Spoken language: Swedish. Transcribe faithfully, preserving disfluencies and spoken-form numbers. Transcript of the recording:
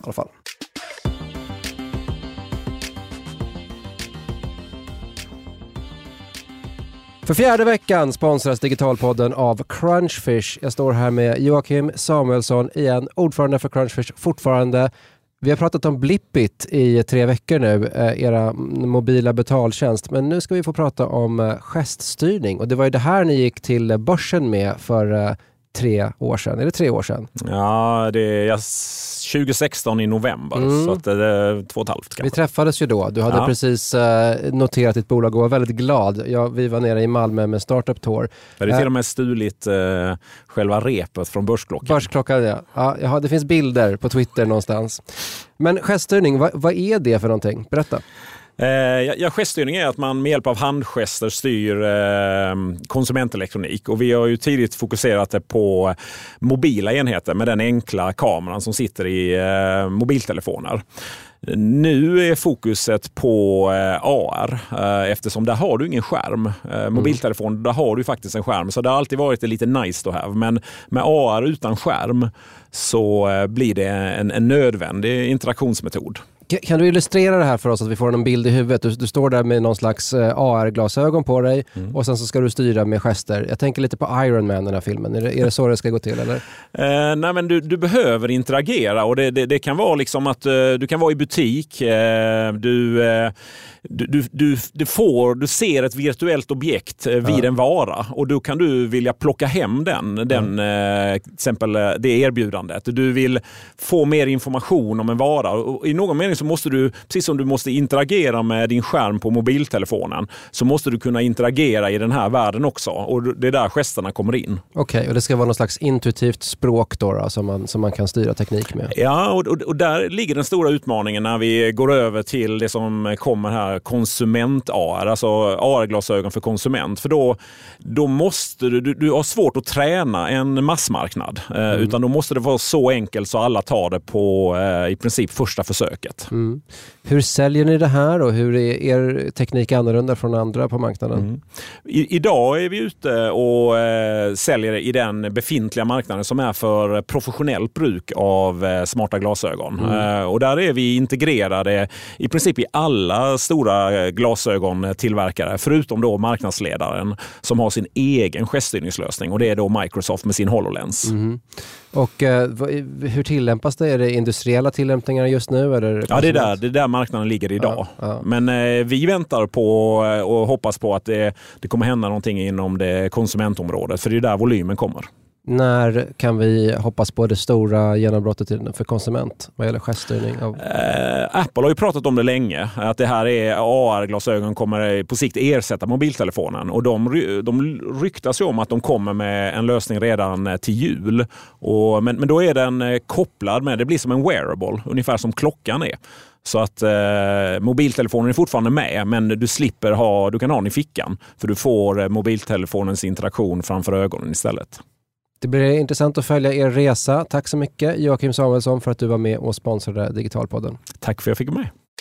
i alla fall. För fjärde veckan sponsras Digitalpodden av Crunchfish. Jag står här med Joakim Samuelsson igen, ordförande för Crunchfish fortfarande. Vi har pratat om Blippit i tre veckor nu, era mobila betaltjänst. Men nu ska vi få prata om geststyrning. Och det var ju det här ni gick till börsen med för tre år sedan. Är det tre år sedan? Ja, det är tjugo sexton i november. Mm. Så att det är två och ett halvt kanske. Vi träffades ju då. Du hade ja. precis uh, noterat ditt bolag och var väldigt glad. Ja, vi var nere i Malmö med Startup Tour. Det är till och med stulit uh, själva repet från Börsklockan. Börsklockan, ja. ja. Ja, det finns bilder på Twitter någonstans. Men geststyrning, vad, vad är det för någonting? Berätta. Eh, ja, geststyrning är att man med hjälp av handgester styr eh, konsumentelektronik, och vi har ju tidigt fokuserat det på mobila enheter med den enkla kameran som sitter i eh, mobiltelefoner. Nu är fokuset på eh, A R eh, eftersom där har du ingen skärm. Eh, mobiltelefon, mm. där har du faktiskt en skärm, så det har alltid varit lite nice to have, men med A R utan skärm så eh, blir det en, en nödvändig interaktionsmetod. Kan du illustrera det här för oss så att vi får en bild i huvudet? Du, du står där med någon slags A R-glasögon på dig mm. och sen så ska du styra med gester. Jag tänker lite på Iron Man, den här filmen. Är det, är det så det ska gå till, eller? Eh, nej, men du, du behöver interagera, och det, det, det kan vara liksom att uh, du kan vara i butik. Uh, du, uh, du, du, du, du, får, du ser ett virtuellt objekt uh, vid ja. en vara, och då kan du vilja plocka hem den, den uh, till exempel uh, det erbjudandet. Du vill få mer information om en vara, och i någon mening så måste du, precis som du måste interagera med din skärm på mobiltelefonen, så måste du kunna interagera i den här världen också, och det är där gesterna kommer in. Okej, okay, och det ska vara något slags intuitivt språk då, då som, man, som man kan styra teknik med. Ja, och, och, och där ligger den stora utmaningen när vi går över till det som kommer här, konsument-A R, alltså A R-glasögon för konsument, för då, då måste du, du, du har svårt att träna en massmarknad, mm. eh, utan då måste det vara så enkelt så alla tar det på eh, i princip första försöket. Mm. Hur säljer ni det här, och hur är er teknik annorlunda från andra på marknaden? Mm. I, idag är vi ute och eh, säljer i den befintliga marknaden som är för professionellt bruk av eh, smarta glasögon. Mm. Eh, och där är vi integrerade i princip i alla stora glasögontillverkare, förutom då marknadsledaren som har sin egen geststyrningslösning, och det är då Microsoft med sin HoloLens. Mm. Och eh, hur tillämpas det? Är det industriella tillämpningar just nu? Eller ja, det är där, det är där marknaden ligger idag. Ja, ja. Men eh, vi väntar på och hoppas på att det, det kommer hända någonting inom det konsumentområdet, för det är där volymen kommer. När kan vi hoppas på det stora genombrottet för konsument vad gäller geststyrning? Av... Eh, Apple har ju pratat om det länge, att det här är A R-glasögon kommer på sikt ersätta mobiltelefonen, och de, de ryktas ju om att de kommer med en lösning redan till jul, och, men, men då är den kopplad med, det blir som en wearable, ungefär som klockan är. Så att eh, mobiltelefonen är fortfarande med, men du slipper ha, du kan ha den i fickan, för du får eh, mobiltelefonens interaktion framför ögonen istället. Det blir intressant att följa er resa. Tack så mycket Joakim Samuelsson för att du var med och sponsrade Digitalpodden. Tack för att jag fick med.